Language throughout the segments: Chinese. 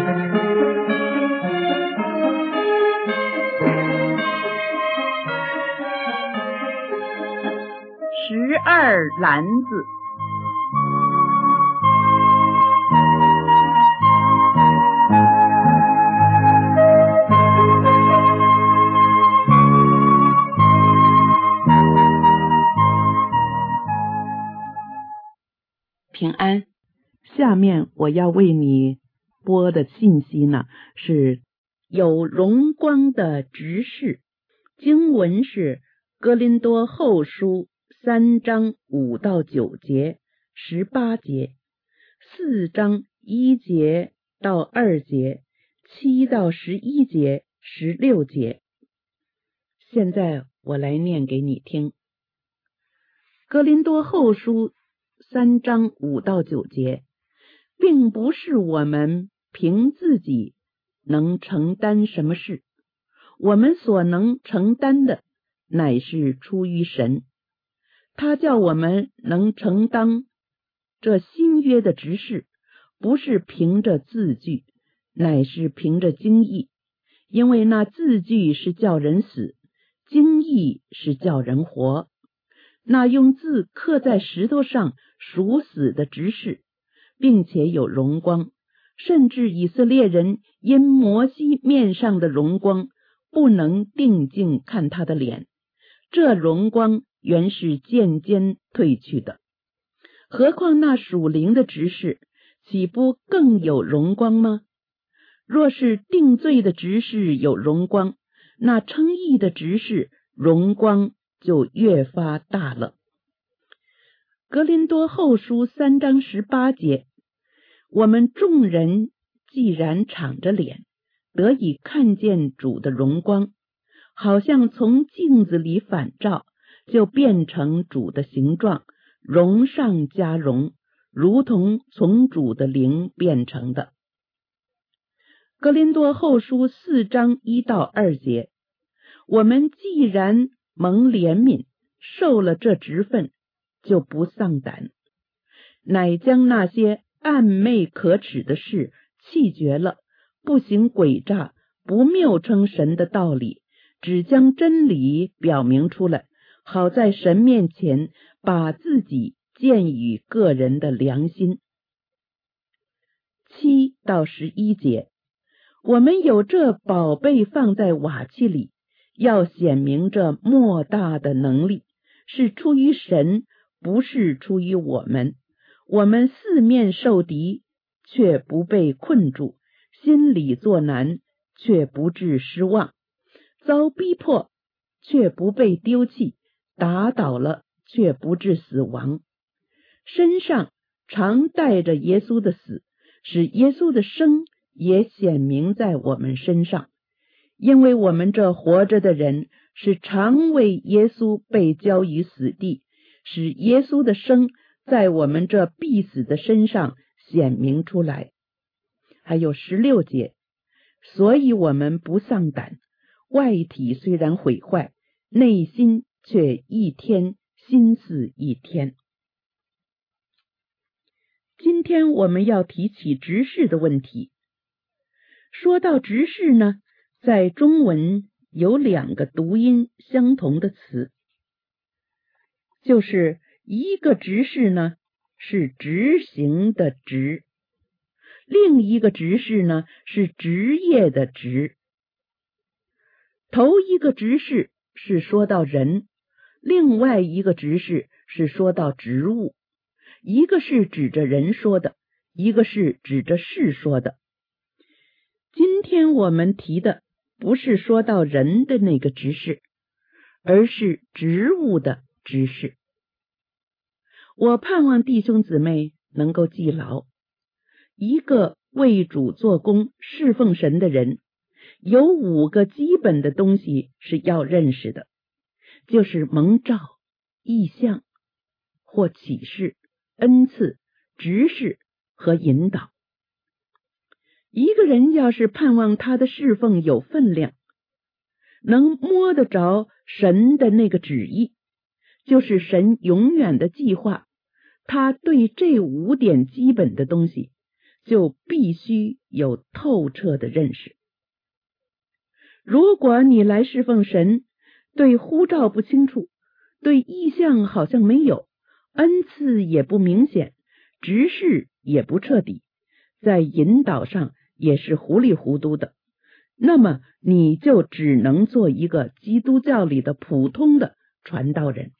12篮子。 平安，下面我要为你播的信息呢，是有荣光的执事。经文是哥林多后书3章5到9节、18节、4章1节到2节、7到11节、16节。现在我来念给你听。哥林多后书3章5到9节，并不是我们凭自己能承担什么事，我们所能承担的乃是出于神。他叫我们能承担这新约的职事，不是凭着字句，乃是凭着经意，因为那字句是叫人死，经意是叫人活。那用字刻在石头上属死的执事，并且有荣光，甚至以色列人因摩西面上的荣光不能定睛看他的脸，这荣光原是渐渐褪去的。何况那属灵的执事，岂不更有荣光吗？若是定罪的执事有荣光，那称义的执事荣光就越发大了。哥林多后书3章18节，我们众人既然敞着脸，得以看见主的荣光，好像从镜子里反照，就变成主的形状，荣上加荣，如同从主的灵变成的。哥林多后书4章1到2节，我们既然蒙怜悯，受了这职分，就不丧胆，乃将那些暗昧可耻的事弃绝了，不行诡诈，不谬称神的道理，只将真理表明出来，好在神面前把自己见与个人的良心。7到11节，我们有这宝贝放在瓦器里，要显明这莫大的能力，是出于神，不是出于我们。我们四面受敌，却不被困住，心里作难，却不致失望，遭逼迫，却不被丢弃，打倒了，却不致死亡。身上常带着耶稣的死，使耶稣的生也显明在我们身上。因为我们这活着的人，是常为耶稣被交于死地，使耶稣的生在我们这必死的身上显明出来。还有16节，所以我们不丧胆，外体虽然毁坏，内心却一天心似一天。今天我们要提起执事的问题。说到执事呢，在中文有2个读音相同的词，就是一个执事呢是执行的执，另一个执事呢是职业的职。头一个执事是说到人，另外一个执事是说到职务，一个是指着人说的，一个是指着事说的。今天我们提的不是说到人的那个执事，而是职务的执事。我盼望弟兄姊妹能够记牢，一个为主做工侍奉神的人，有5个基本的东西是要认识的，就是蒙召、异象或启示、恩赐、执事和引导。一个人要是盼望他的侍奉有分量，能摸得着神的那个旨意，就是神永远的计划，他对这5点基本的东西就必须有透彻的认识。如果你来侍奉神，对呼召不清楚，对意象好像没有，恩赐也不明显，执事也不彻底，在引导上也是糊里糊涂的，那么你就只能做一个基督教里的普通的传道人。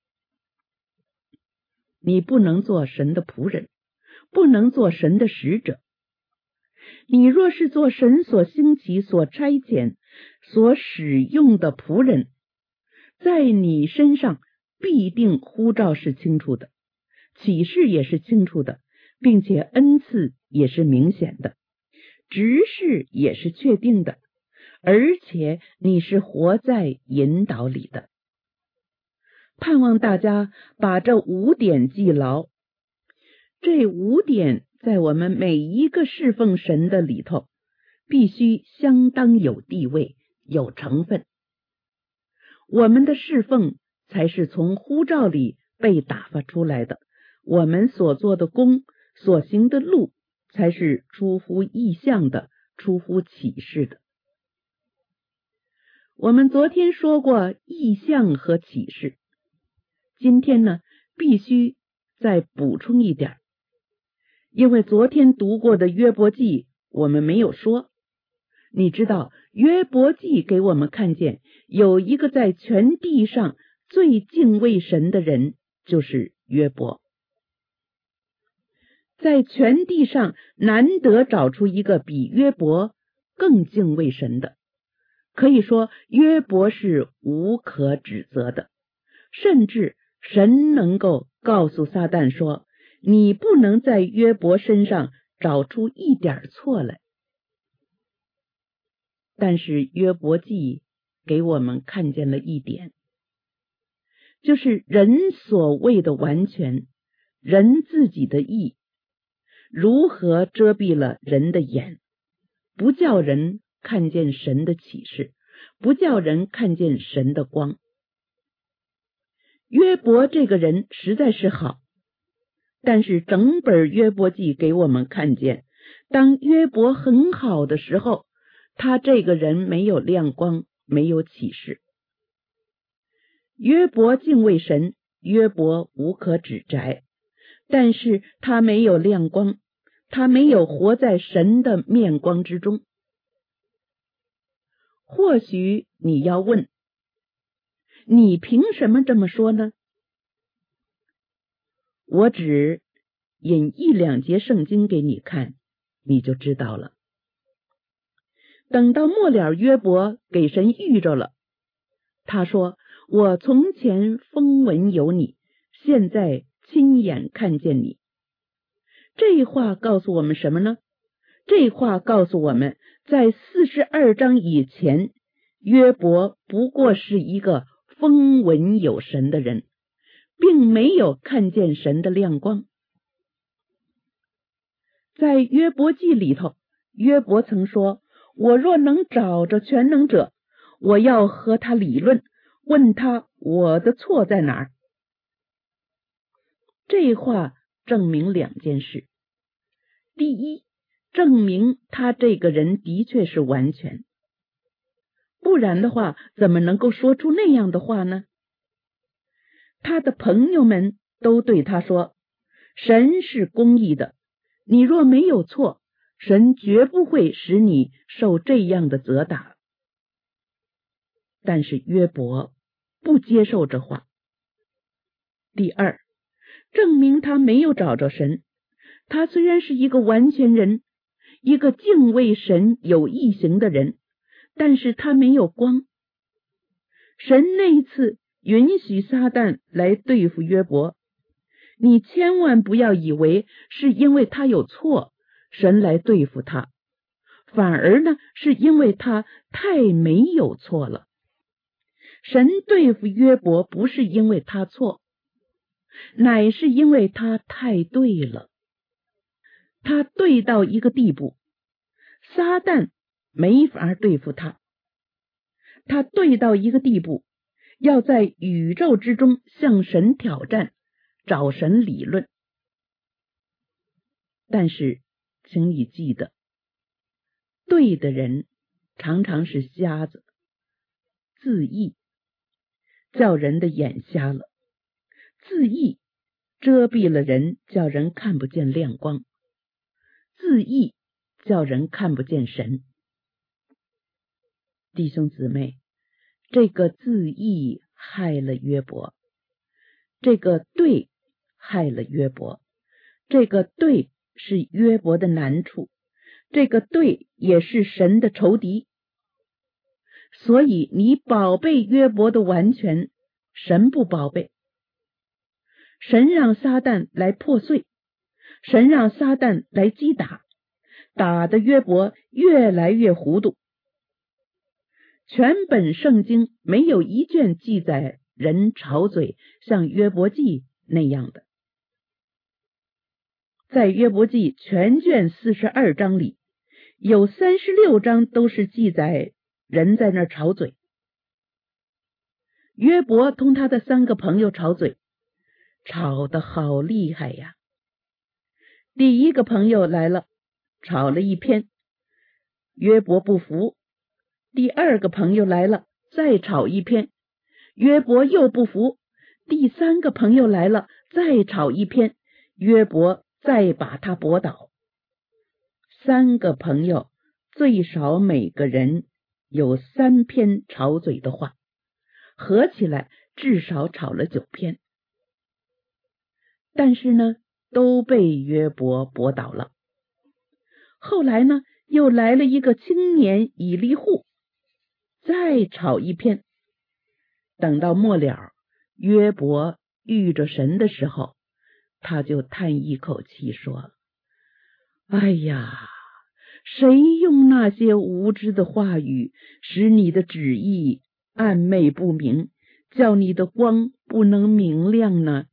你不能做神的仆人，不能做神的使者。你若是做神所兴起、所差遣、所使用的仆人，在你身上必定呼召是清楚的，启示也是清楚的，并且恩赐也是明显的，执事也是确定的，而且你是活在引导里的。盼望大家把这5点记牢，这5点在我们每一个侍奉神的里头必须相当有地位、有成分。我们的侍奉才是从呼召里被打发出来的，我们所做的工、所行的路才是出乎意象的、出乎启示的。我们昨天说过意象和启示，今天呢必须再补充一点，因为昨天读过的约伯记我们没有说。你知道约伯记给我们看见有一个在全地上最敬畏神的人，就是约伯。在全地上难得找出一个比约伯更敬畏神的，可以说约伯是无可指责的，甚至神能够告诉撒旦说，你不能在约伯身上找出一点错来。但是约伯记给我们看见了一点，就是人所谓的完全，人自己的义，如何遮蔽了人的眼，不叫人看见神的启示，不叫人看见神的光。约伯这个人实在是好，但是整本约伯记给我们看见，当约伯很好的时候，他这个人没有亮光，没有启示。约伯敬畏神，约伯无可指摘，但是他没有亮光，他没有活在神的面光之中。或许你要问，你凭什么这么说呢？我只引1、2节圣经给你看，你就知道了。等到末了，约伯给神遇着了，他说，我从前风闻有你，现在亲眼看见你。这话告诉我们什么呢？这话告诉我们，在42章以前，约伯不过是一个风闻有神的人，并没有看见神的亮光。在约伯记里头，约伯曾说，我若能找着全能者，我要和他理论，问他我的错在哪儿。这话证明2件事。第一，证明他这个人的确是完全，不然的话怎么能够说出那样的话呢？他的朋友们都对他说，神是公义的，你若没有错，神绝不会使你受这样的责打。但是约伯不接受这话。第二，证明他没有找着神。他虽然是一个完全人，一个敬畏神有义行的人，但是他没有光。神那一次允许撒旦来对付约伯，你千万不要以为是因为他有错，神来对付他，反而呢是因为他太没有错了。神对付约伯不是因为他错，乃是因为他太对了。他对到一个地步，撒旦没法对付他。他对到一个地步，要在宇宙之中向神挑战，找神理论。但是请你记得，对的人常常是瞎子，自缢叫人的眼瞎了，自缢遮蔽了人，叫人看不见亮光，自缢叫人看不见神。弟兄姊妹，这个自缢害了约伯，这个对害了约伯，这个对是约伯的难处，这个对也是神的仇敌。所以你宝贝约伯的完全，神不宝贝。神让撒旦来破碎，神让撒旦来击打，打得约伯越来越糊涂。全本圣经没有一卷记载人吵嘴像约伯记那样的。在约伯记全卷42章里，有36章都是记载人在那儿吵嘴。约伯同他的3个朋友吵嘴，吵得好厉害呀。第一个朋友来了，吵了一篇，约伯不服。第2个朋友来了，再吵一篇，约伯又不服。第3个朋友来了，再吵一篇，约伯再把他驳倒。3个朋友最少每个人有3篇吵嘴的话，合起来至少吵了9篇。但是呢，都被约伯驳倒了。后来呢，又来了一个青年以利户，再吵一篇。等到末了，约伯遇着神的时候，他就叹一口气说：哎呀，谁用那些无知的话语使你的旨意暗昧不明，叫你的光不能明亮呢？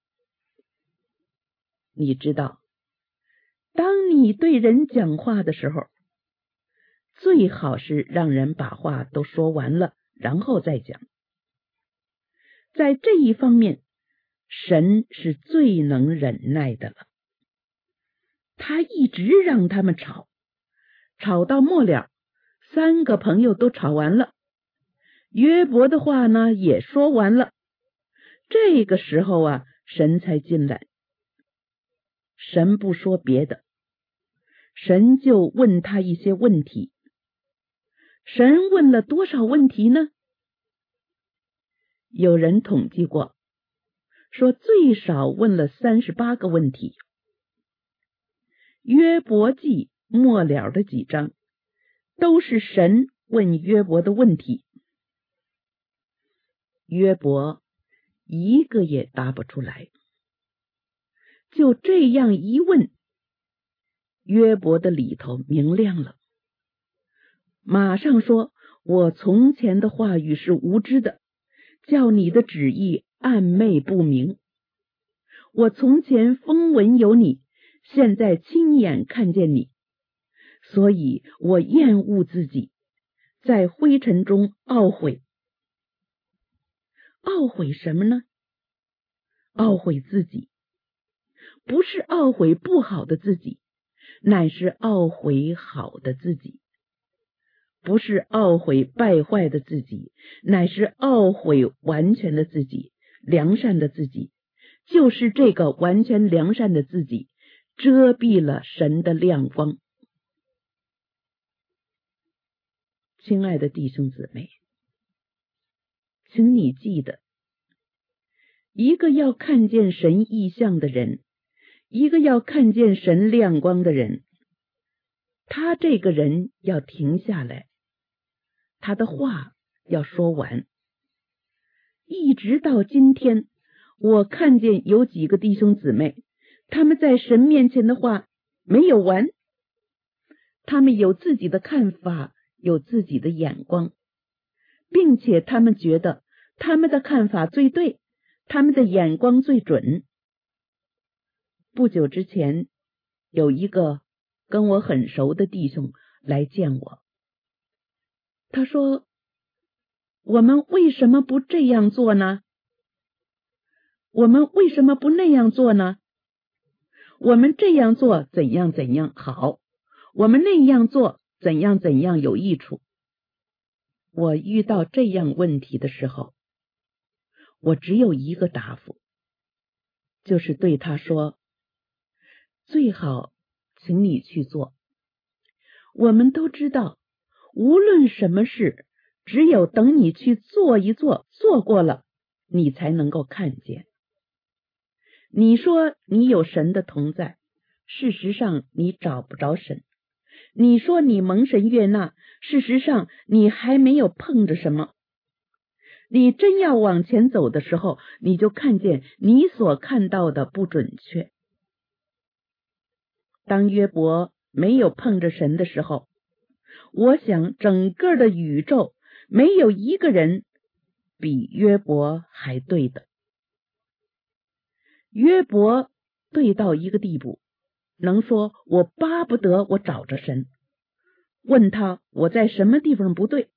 你知道，当你对人讲话的时候，最好是让人把话都说完了，然后再讲。在这一方面，神是最能忍耐的了。他一直让他们吵，吵到末了，3个朋友都吵完了，约伯的话呢也说完了。这个时候啊，神才进来。神不说别的，神就问他一些问题。神问了多少问题呢？有人统计过，说最少问了38个问题。约伯记末了的几章都是神问约伯的问题，约伯一个也答不出来。就这样一问，约伯的里头明亮了，马上说：我从前的话语是无知的，叫你的旨意暗昧不明。我从前风闻有你，现在亲眼看见你，所以我厌恶自己，在灰尘中懊悔。懊悔什么呢？懊悔自己，不是懊悔不好的自己，乃是懊悔好的自己。不是懊悔败坏的自己，乃是懊悔完全的自己，良善的自己。就是这个完全良善的自己遮蔽了神的亮光。亲爱的弟兄姊妹，请你记得，一个要看见神异象的人，一个要看见神亮光的人，他这个人要停下来，他的话要说完。一直到今天，我看见有几个弟兄姊妹，他们在神面前的话没有完，他们有自己的看法，有自己的眼光，并且他们觉得他们的看法最对，他们的眼光最准。不久之前，有一个跟我很熟的弟兄来见我，他说：我们为什么不这样做呢？我们为什么不那样做呢？ 我们这样做怎样怎样好，我们那样做怎样怎样有益处。我遇到这样问题的时候，我只有一个答复，就是对他说，最好请你去做。我们都知道，无论什么事，只有等你去做一做，做过了，你才能够看见。你说你有神的同在，事实上你找不着神。你说你蒙神悦纳，事实上你还没有碰着什么。你真要往前走的时候，你就看见你所看到的不准确。当约伯没有碰着神的时候，我想整个的宇宙没有一个人比约伯还对的。约伯对到一个地步，能说我巴不得我找着神，问他我在什么地方不对。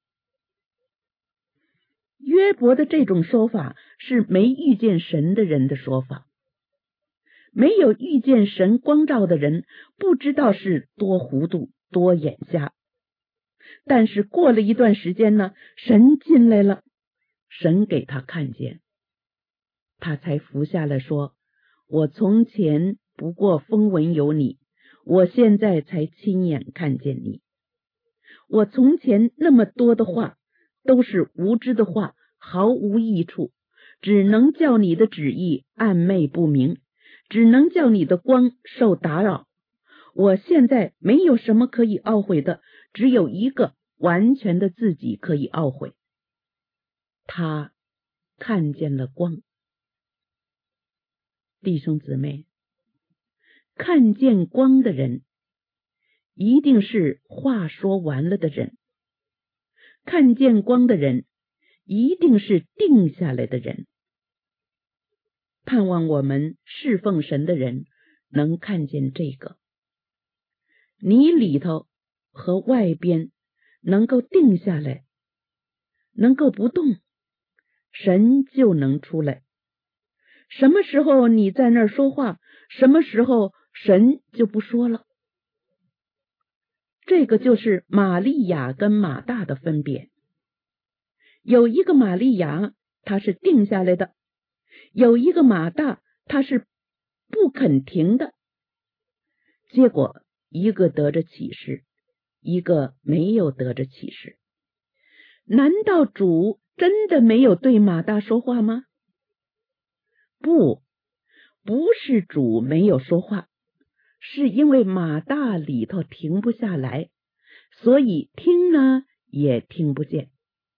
约伯的这种说法是没遇见神的人的说法，没有遇见神光照的人不知道是多糊涂多眼瞎。但是过了一段时间呢，神进来了，神给他看见，他才伏下来说，我从前不过风闻有你，我现在才亲眼看见你。我从前那么多的话都是无知的话，毫无益处，只能叫你的旨意暗昧不明，只能叫你的光受打扰。我现在没有什么可以懊悔的，只有一个完全的自己可以懊悔。他看见了光。弟兄姊妹，看见光的人一定是话说完了的人，看见光的人一定是定下来的人。盼望我们侍奉神的人能看见这个，你里头和外边能够定下来，能够不动，神就能出来。什么时候你在那儿说话，什么时候神就不说了。这个就是玛利亚跟马大的分别。有一个玛利亚，她是定下来的；有一个马大，他是不肯停的。结果一个得着启示，一个没有得着启示。难道主真的没有对马大说话吗？不是主没有说话，是因为马大里头停不下来，所以听呢也听不见。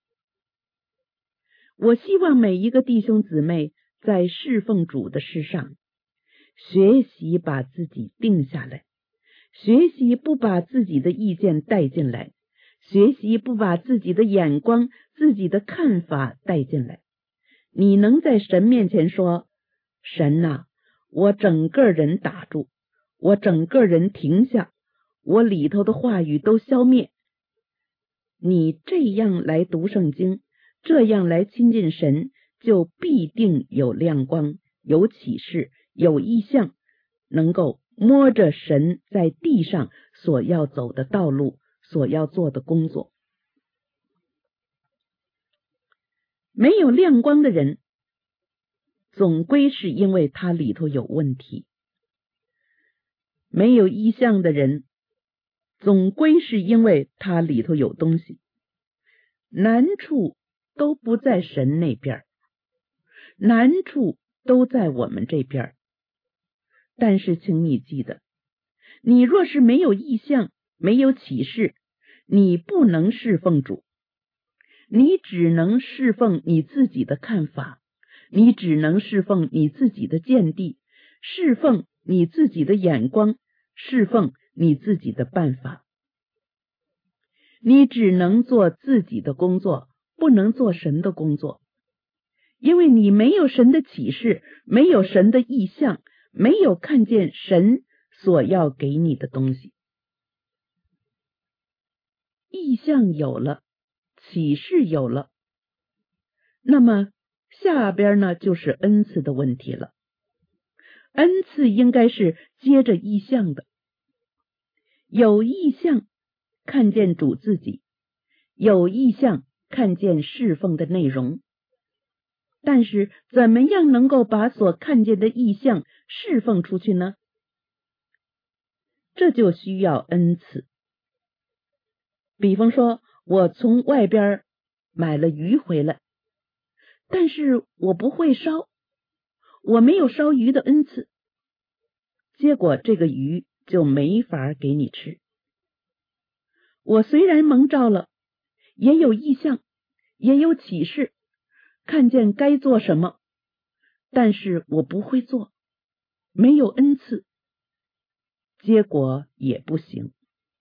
我希望每一个弟兄姊妹在侍奉主的事上，学习把自己定下来，学习不把自己的意见带进来，学习不把自己的眼光、自己的看法带进来。你能在神面前说，神啊，我整个人打住，我整个人停下，我里头的话语都消灭。你这样来读圣经，这样来亲近神，就必定有亮光，有启示，有异象，能够摸着神在地上所要走的道路，所要做的工作。没有亮光的人，总归是因为他里头有问题；没有异象的人，总归是因为他里头有东西。难处都不在神那边，难处都在我们这边。但是请你记得，你若是没有异象，没有启示，你不能侍奉主，你只能侍奉你自己的看法，你只能侍奉你自己的见地，侍奉你自己的眼光，侍奉你自己的办法。你只能做自己的工作，不能做神的工作，因为你没有神的启示，没有神的意象，没有看见神所要给你的东西。意象有了，启示有了，那么下边呢就是恩赐的问题了。 恩赐应该是接着意象的，有意象看见主自己，有意象看见侍奉的内容。但是怎么样能够把所看见的意象侍奉出去呢？这就需要恩赐。比方说，我从外边买了鱼回来，但是我不会烧，我没有烧鱼的恩赐，结果这个鱼就没法给你吃。我虽然蒙召了，也有意象，也有启示，看见该做什么，但是我不会做，没有恩赐，结果也不行。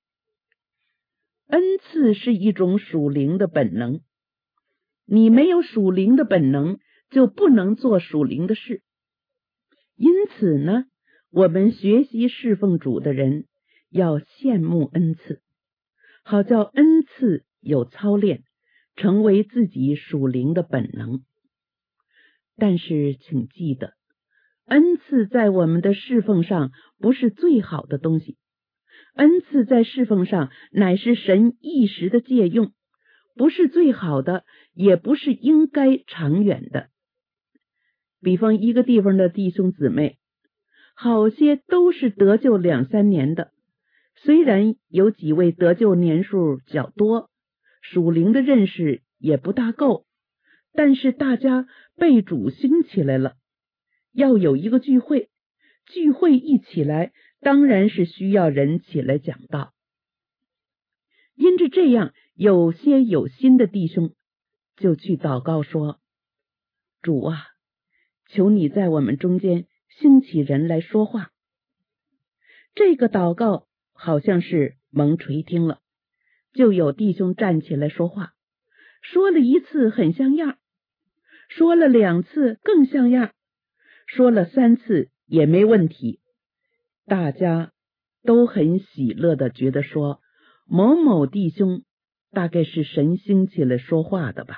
恩赐是一种属灵的本能，你没有属灵的本能，就不能做属灵的事。因此呢，我们学习侍奉主的人要羡慕恩赐，好叫恩赐有操练，成为自己属灵的本能。但是请记得，恩赐在我们的侍奉上不是最好的东西，恩赐在侍奉上乃是神一时的借用，不是最好的，也不是应该长远的。比方一个地方的弟兄姊妹，好些都是得救2、3年的，虽然有几位得救年数较多，属灵的认识也不大够，但是大家被主兴起来了，要有一个聚会，聚会一起来，当然是需要人起来讲道。因着这样，有些有心的弟兄就去祷告说，主啊，求你在我们中间兴起人来说话。这个祷告好像是蒙垂听了，就有弟兄站起来说话，说了1次很像样，说了2次更像样，说了3次也没问题，大家都很喜乐的觉得说，某某弟兄大概是神兴起来说话的吧。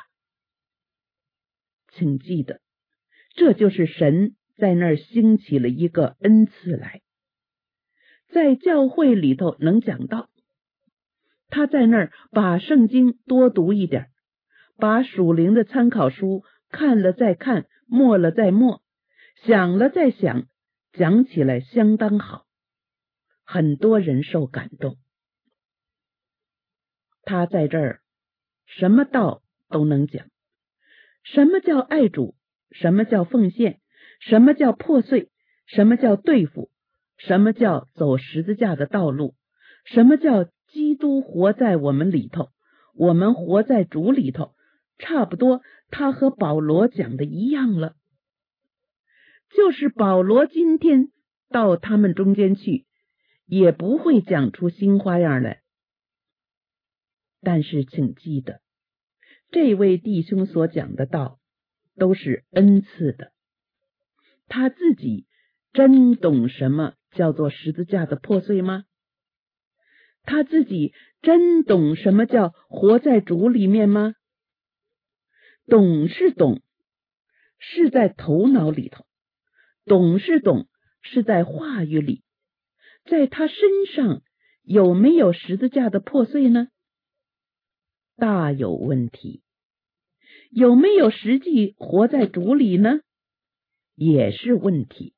请记得，这就是神在那儿兴起了一个恩赐来，在教会里头能讲道，他在那儿把圣经多读一点，把属灵的参考书看了再看，默了再默，想了再想，讲起来相当好，很多人受感动。他在这儿什么道都能讲，什么叫爱主，什么叫奉献，什么叫破碎，什么叫对付，什么叫走十字架的道路，什么叫基督活在我们里头，我们活在主里头，差不多他和保罗讲的一样了。就是保罗今天到他们中间去，也不会讲出新花样来。但是请记得，这位弟兄所讲的道都是恩赐的，他自己真懂什么叫做十字架的破碎吗？他自己真懂什么叫活在主里面吗？懂是懂，是在头脑里头，懂是懂，是在话语里，在他身上有没有十字架的破碎呢？大有问题。有没有实际活在主里呢？也是问题。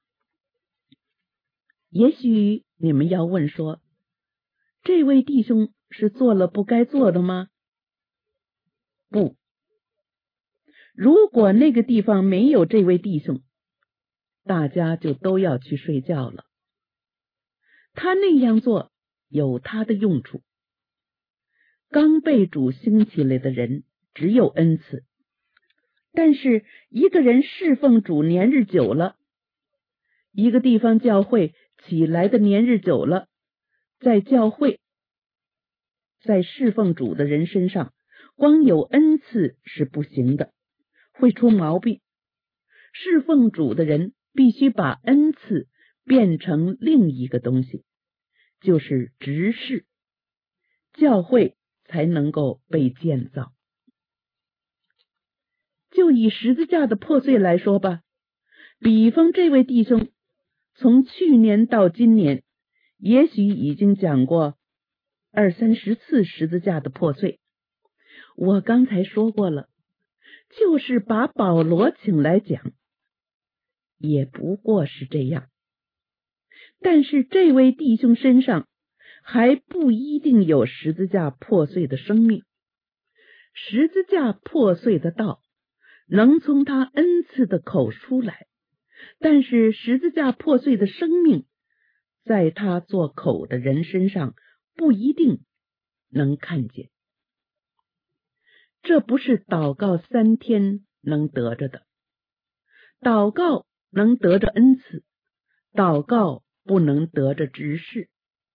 也许你们要问说，这位弟兄是做了不该做的吗？不，如果那个地方没有这位弟兄，大家就都要去睡觉了。他那样做有他的用处。刚被主兴起来的人只有恩赐，但是一个人侍奉主年日久了，一个地方教会起来的年日久了，在教会在侍奉主的人身上，光有恩赐是不行的，会出毛病。侍奉主的人必须把恩赐变成另一个东西，就是执事，教会才能够被建造。就以十字架的破碎来说吧，比方这位弟兄从去年到今年，也许已经讲过20-30次十字架的破碎。我刚才说过了，就是把保罗请来讲，也不过是这样。但是这位弟兄身上还不一定有十字架破碎的生命。十字架破碎的道能从他恩赐的口出来，但是十字架破碎的生命在他做口的人身上不一定能看见。这不是祷告3天能得着的。祷告能得着恩赐，祷告不能得着执事。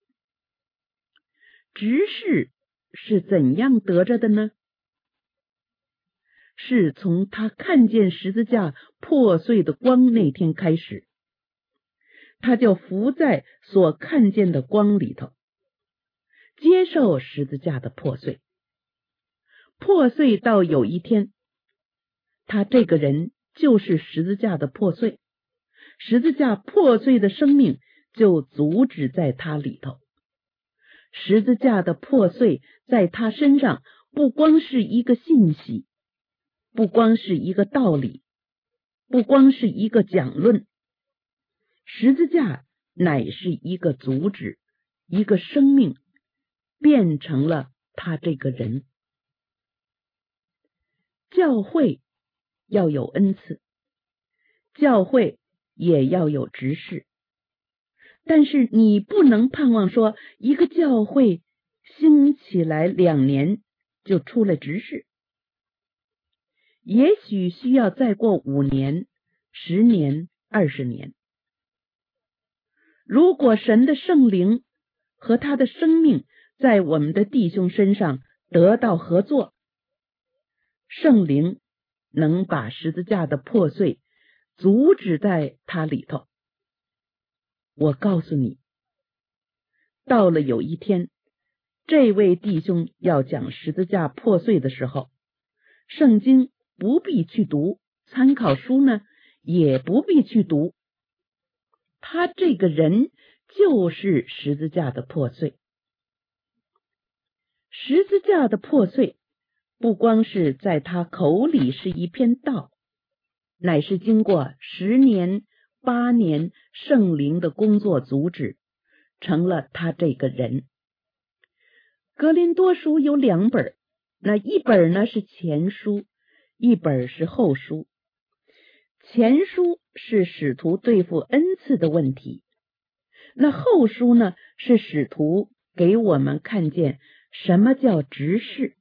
执事是怎样得着的呢？是从他看见十字架破碎的光那天开始，他就伏在所看见的光里头，接受十字架的破碎。破碎到有一天，他这个人就是十字架的破碎，十字架破碎的生命就阻止在他里头。十字架的破碎在他身上不光是一个信息，不光是一个道理，不光是一个讲论，十字架乃是一个阻止，一个生命，变成了他这个人。教会要有恩赐，教会也要有执事，但是你不能盼望说一个教会兴起来2年就出了执事，也许需要再过5年、10年、20年。如果神的圣灵和他的生命在我们的弟兄身上得到合作，圣灵能把十字架的破碎阻止在他里头。我告诉你，到了有一天，这位弟兄要讲十字架破碎的时候，圣经不必去读，参考书呢也不必去读，他这个人就是十字架的破碎。十字架的破碎不光是在他口里是一篇道，乃是经过10年、8年圣灵的工作阻止，成了他这个人。哥林多书有2本，那一本呢是前书，一本是后书。前书是使徒对付恩赐的问题，那后书呢是使徒给我们看见什么叫执事。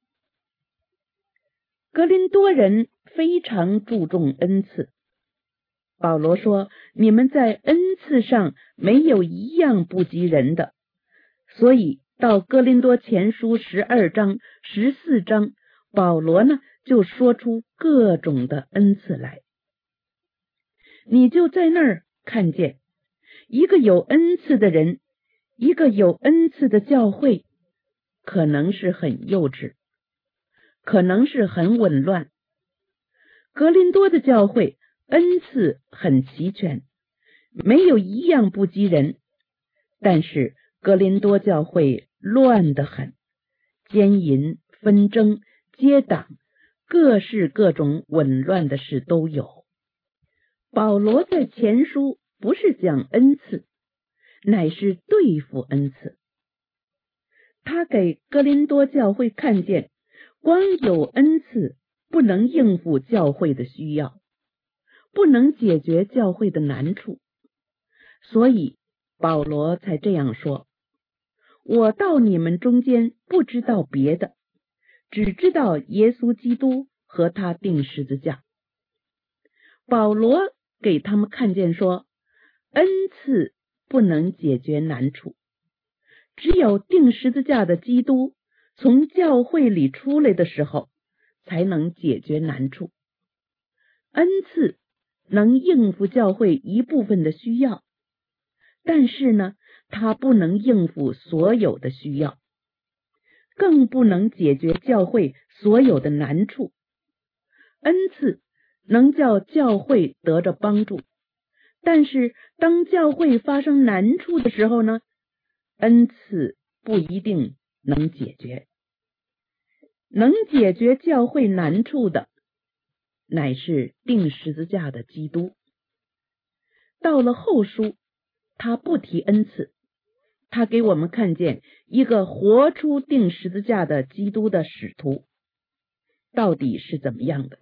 哥林多人非常注重恩赐，保罗说，你们在恩赐上没有一样不及人的，所以到哥林多前书12章、14章，保罗呢就说出各种的恩赐来。你就在那儿看见一个有恩赐的人，一个有恩赐的教会，可能是很幼稚，可能是很紊乱。哥林多的教会恩赐很齐全，没有一样不及人，但是哥林多教会乱得很，奸淫、纷争、结党，各式各种紊乱的事都有。保罗在前书不是讲恩赐，乃是对付恩赐。他给哥林多教会看见，光有恩赐不能应付教会的需要，不能解决教会的难处，所以保罗才这样说，我到你们中间不知道别的，只知道耶稣基督和他钉十字架。保罗给他们看见说，恩赐不能解决难处，只有钉十字架的基督从教会里出来的时候，才能解决难处。恩赐能应付教会一部分的需要，但是呢，它不能应付所有的需要，更不能解决教会所有的难处。恩赐能叫教会得着帮助， 但是当教会发生难处的时候呢，恩赐不一定能解决。能解决教会难处的，乃是钉十字架的基督。到了后书，他不提恩赐，他给我们看见一个活出钉十字架的基督的使徒到底是怎么样的。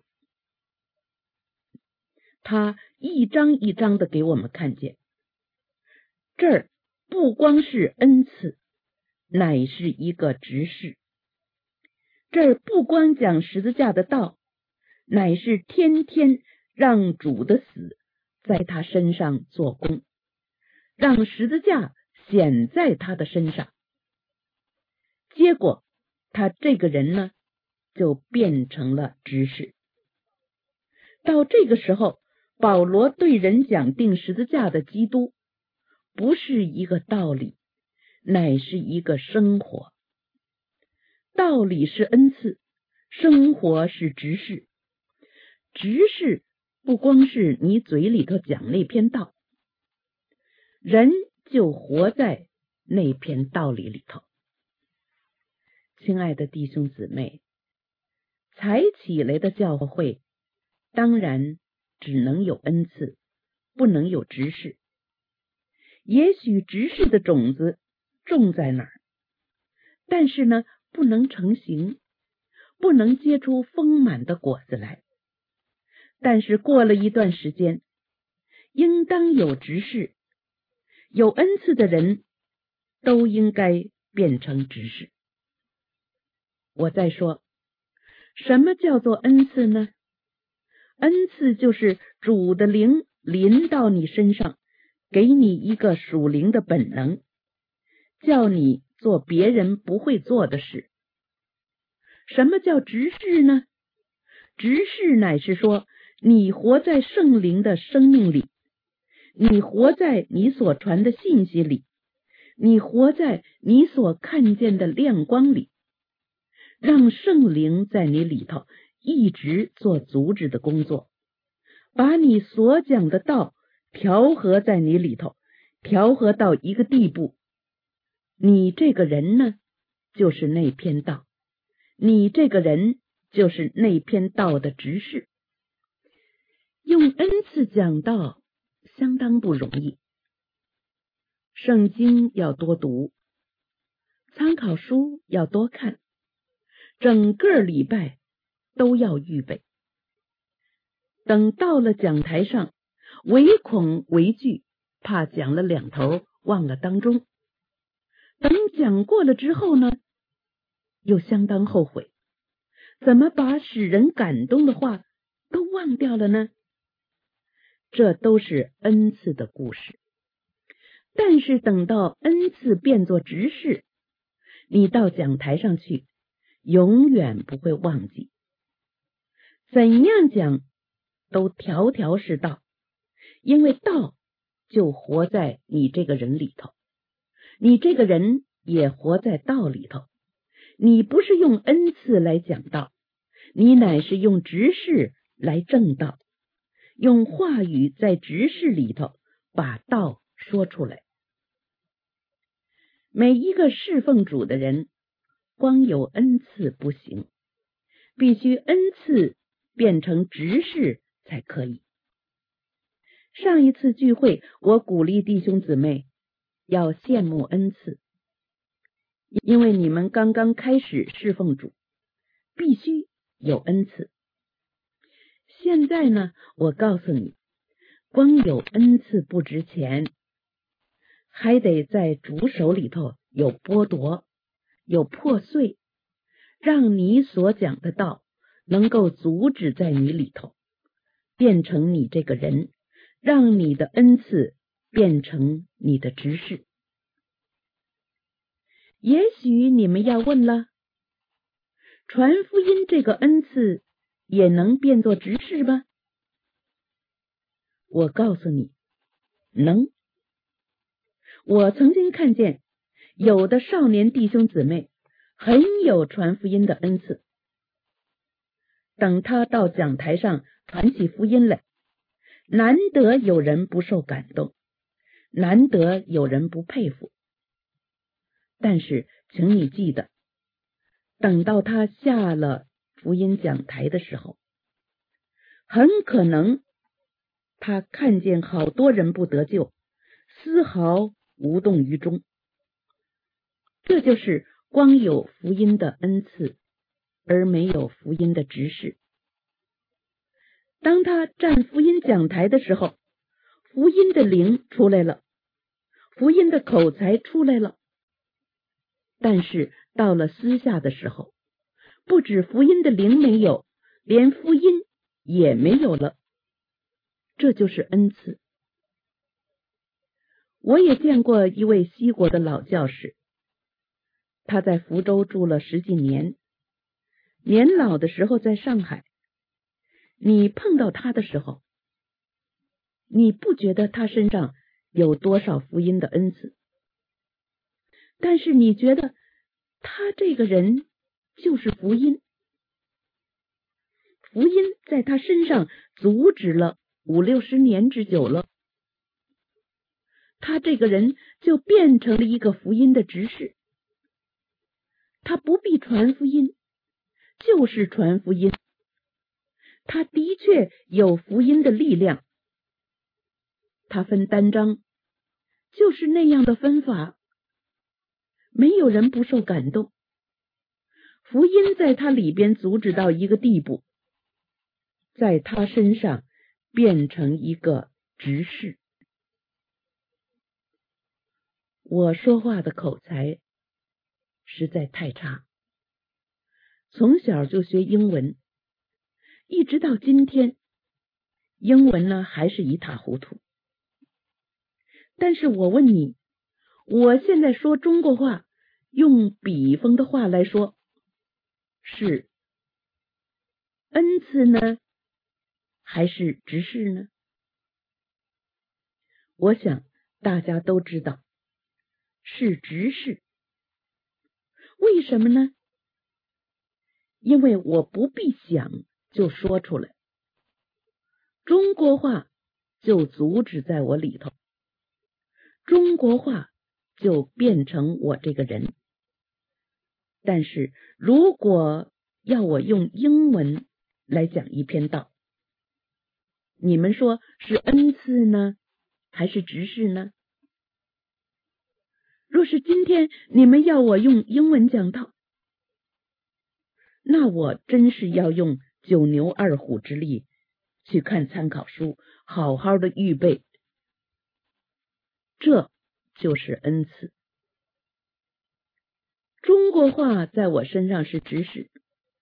他一章一章的给我们看见，这儿不光是恩赐，乃是一个执事。这儿不光讲十字架的道，乃是天天让主的死在他身上做工，让十字架显在他的身上。结果他这个人呢，就变成了执事。到这个时候，保罗对人讲钉十字架的基督，不是一个道理，乃是一个生活。道理是恩赐，生活是执事。执事不光是你嘴里头讲那篇道，人就活在那篇道理里头。亲爱的弟兄姊妹，才起来的教会当然只能有恩赐，不能有执事。也许执事的种子种在哪儿，但是呢，不能成形，不能结出丰满的果子来。但是过了一段时间，应当有执事，有恩赐的人都应该变成执事。我再说，什么叫做恩赐呢？恩赐就是主的灵临到你身上，给你一个属灵的本能，叫你做别人不会做的事。什么叫执事呢？执事乃是说，你活在圣灵的生命里，你活在你所传的信息里，你活在你所看见的亮光里，让圣灵在你里头一直做阻止的工作，把你所讲的道调和在你里头，调和到一个地步，你这个人呢，就是那篇道，你这个人就是那篇道的执事。用恩赐讲道相当不容易，圣经要多读，参考书要多看，整个礼拜都要预备。等到了讲台上，唯恐为惧，怕讲了两头忘了当中。等讲过了之后呢，又相当后悔，怎么把使人感动的话都忘掉了呢？这都是恩赐的故事。但是等到恩赐变作执事，你到讲台上去，永远不会忘记。怎样讲都条条是道，因为道就活在你这个人里头，你这个人也活在道里头。你不是用恩赐来讲道，你乃是用执事来证道，用话语在执事里头把道说出来。每一个侍奉主的人，光有恩赐不行，必须恩赐变成执事才可以。上一次聚会，我鼓励弟兄姊妹要羡慕恩赐，因为你们刚刚开始侍奉主，必须有恩赐。现在呢，我告诉你，光有恩赐不值钱，还得在主手里头有剥夺，有破碎，让你所讲的道能够阻止在你里头，变成你这个人，让你的恩赐变成你的执事。也许你们要问了，传福音这个恩赐也能变作执事吗？我告诉你，能。我曾经看见有的少年弟兄姊妹很有传福音的恩赐，等他到讲台上传起福音来， 难得有人不受感动，难得有人不佩服。但是请你记得，等到他下了福音讲台的时候，很可能他看见好多人不得救，丝毫无动于衷。这就是光有福音的恩赐，而没有福音的执事。当他站福音讲台的时候，福音的灵出来了，福音的口才出来了。但是到了私下的时候，不止福音的灵没有，连福音也没有了。这就是恩赐。我也见过一位西国的老教士，他在福州住了10几年，年老的时候在上海。你碰到他的时候，你不觉得他身上有多少福音的恩赐，但是你觉得他这个人就是福音，福音在他身上阻止了50、60年之久了，他这个人就变成了一个福音的执事。他不必传福音，就是传福音。他的确有福音的力量，他分单章就是那样的分法，没有人不受感动。福音在他里边阻止到一个地步，在他身上变成一个执事。我说话的口才实在太差，从小就学英文，一直到今天，英文呢还是一塌糊涂。但是我问你，我现在说中国话，用比方的话来说，是恩赐呢，还是执事呢？我想大家都知道是执事。为什么呢？因为我不必想就说出来，中国话就阻止在我里头，中国话就变成我这个人。但是如果要我用英文来讲一篇道，你们说是恩赐呢，还是执事呢？若是今天你们要我用英文讲道，那我真是要用9牛2虎之力去看参考书，好好的预备。这就是恩赐。中国话在我身上是执事，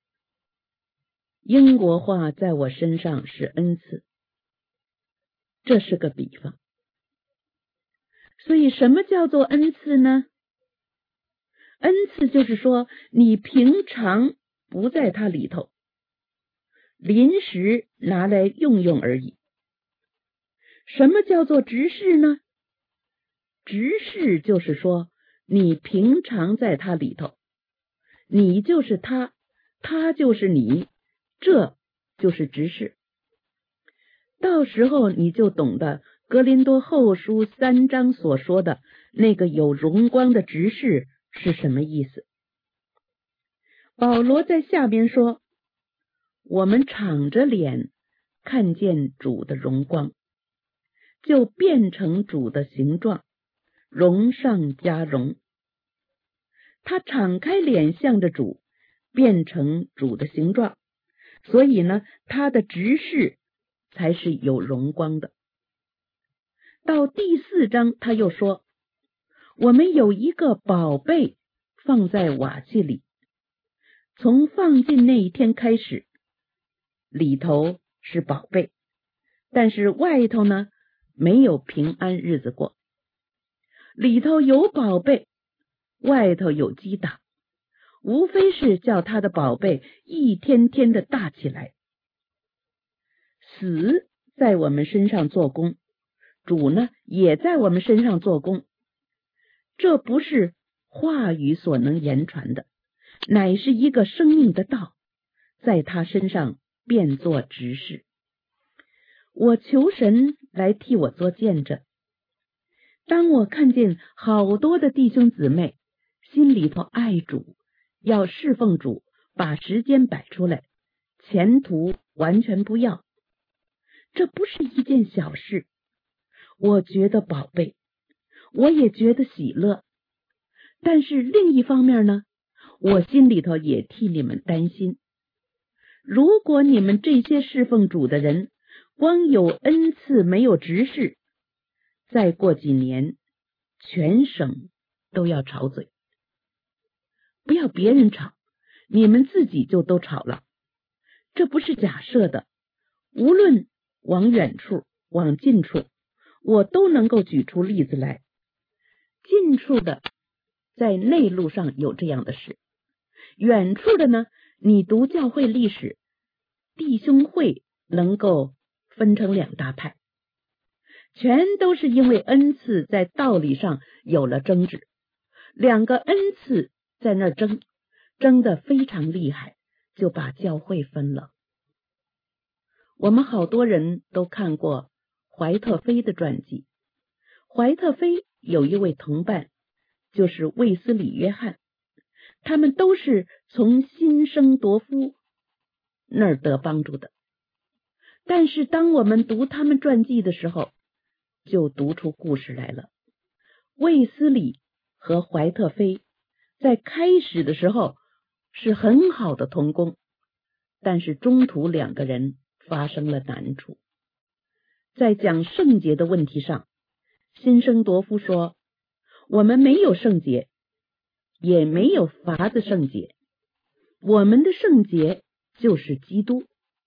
英国话在我身上是恩赐，这是个比方。所以什么叫做恩赐呢？恩赐就是说你平常不在它里头，临时拿来用用而已。什么叫做执事呢？执事就是说你平常在它里头，你就是他，他就是你，这就是执事。到时候你就懂得哥林多后书3章所说的那个有荣光的执事是什么意思。保罗在下边说，我们敞着脸看见主的荣光，就变成主的形状，荣上加荣。他敞开脸向着主，变成主的形状，所以呢，他的执事才是有荣光的。到第4章他又说，我们有一个宝贝放在瓦器里，从放进那一天开始，里头是宝贝，但是外头呢没有平安日子过。里头有宝贝，外头有击打，无非是叫他的宝贝一天天的大起来。死在我们身上做工，主呢也在我们身上做工。这不是话语所能言传的，乃是一个生命的道，在他身上变作执事。 我求神来替我做见证。当我看见好多的弟兄姊妹心里头爱主，要侍奉主，把时间摆出来，前途完全不要，这不是一件小事，我觉得宝贝，我也觉得喜乐。但是另一方面呢，我心里头也替你们担心。如果你们这些侍奉主的人光有恩赐没有执事，再过几年全省都要吵嘴。不要别人吵，你们自己就都吵了。这不是假设的，无论往远处往近处，我都能够举出例子来。近处的在内陆上有这样的事，远处的呢，你读教会历史，弟兄会能够分成两大派，全都是因为恩赐在道理上有了争执，两个恩赐在那争得非常厉害，就把教会分了。我们好多人都看过怀特菲的传记，怀特菲有一位同伴，就是卫斯理约翰，他们都是从辛生铎夫那儿得帮助的。但是当我们读他们传记的时候，就读出故事来了。卫斯理和怀特菲在开始的时候是很好的同工，但是中途两个人发生了难处。在讲圣洁的问题上，辛生铎夫说，我们没有圣洁，也没有法子圣洁，我们的圣洁就是基督。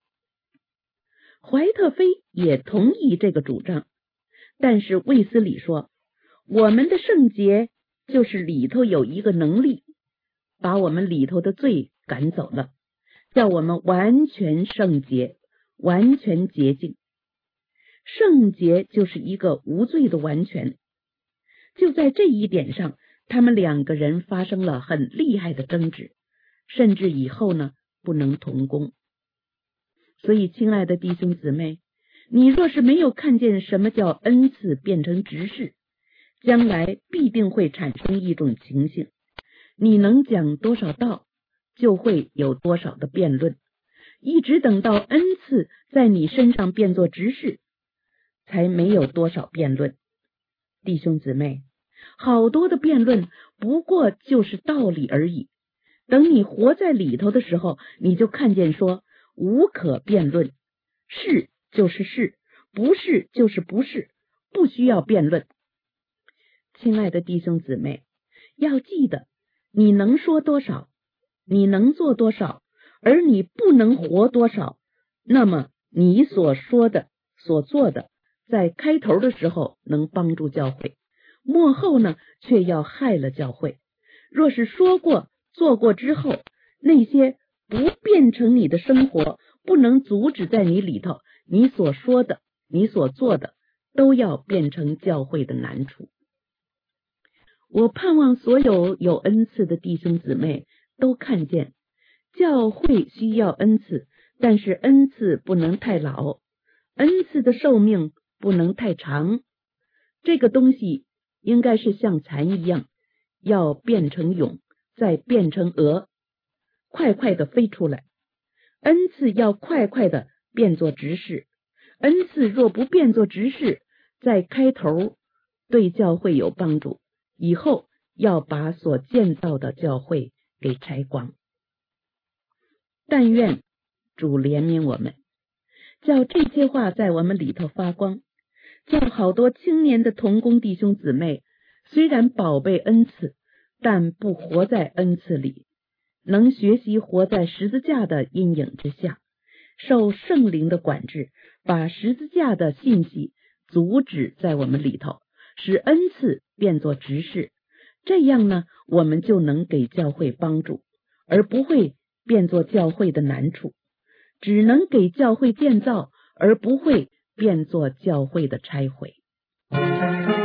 怀特菲也同意这个主张，但是卫斯理说，我们的圣洁就是里头有一个能力，把我们里头的罪赶走了，叫我们完全圣洁，完全洁净。圣洁就是一个无罪的完全。就在这一点上，他们两个人发生了很厉害的争执，甚至以后呢不能同工。所以亲爱的弟兄姊妹，你若是没有看见什么叫恩赐变成执事，将来必定会产生一种情形，你能讲多少道，就会有多少的辩论，一直等到恩赐在你身上变作执事，才没有多少辩论。弟兄姊妹，好多的辩论不过就是道理而已，等你活在里头的时候，你就看见说无可辩论，是就是是，不是就是不是，不需要辩论。亲爱的弟兄姊妹，要记得，你能说多少，你能做多少，而你不能活多少，那么你所说的所做的在开头的时候能帮助教会，末后呢却要害了教会。若是说过做过之后，那些不变成你的生活，不能阻止在你里头，你所说的你所做的都要变成教会的难处。我盼望所有有恩赐的弟兄姊妹都看见，教会需要恩赐，但是恩赐不能太老，恩赐的寿命不能太长。这个东西应该是像蚕一样，要变成蛹，再变成蛾，快快的飞出来。恩赐要快快的变作执事，恩赐若不变作执事，在开头对教会有帮助，以后要把所建造的教会给拆光。但愿主怜悯我们，叫这些话在我们里头发光，叫好多青年的同工弟兄姊妹，虽然宝贝恩赐，但不活在恩赐里，能学习活在十字架的阴影之下，受圣灵的管制，把十字架的信息阻止在我们里头，使恩赐变作执事。这样呢，我们就能给教会帮助，而不会变作教会的难处，只能给教会建造，而不会变作教会的拆毁。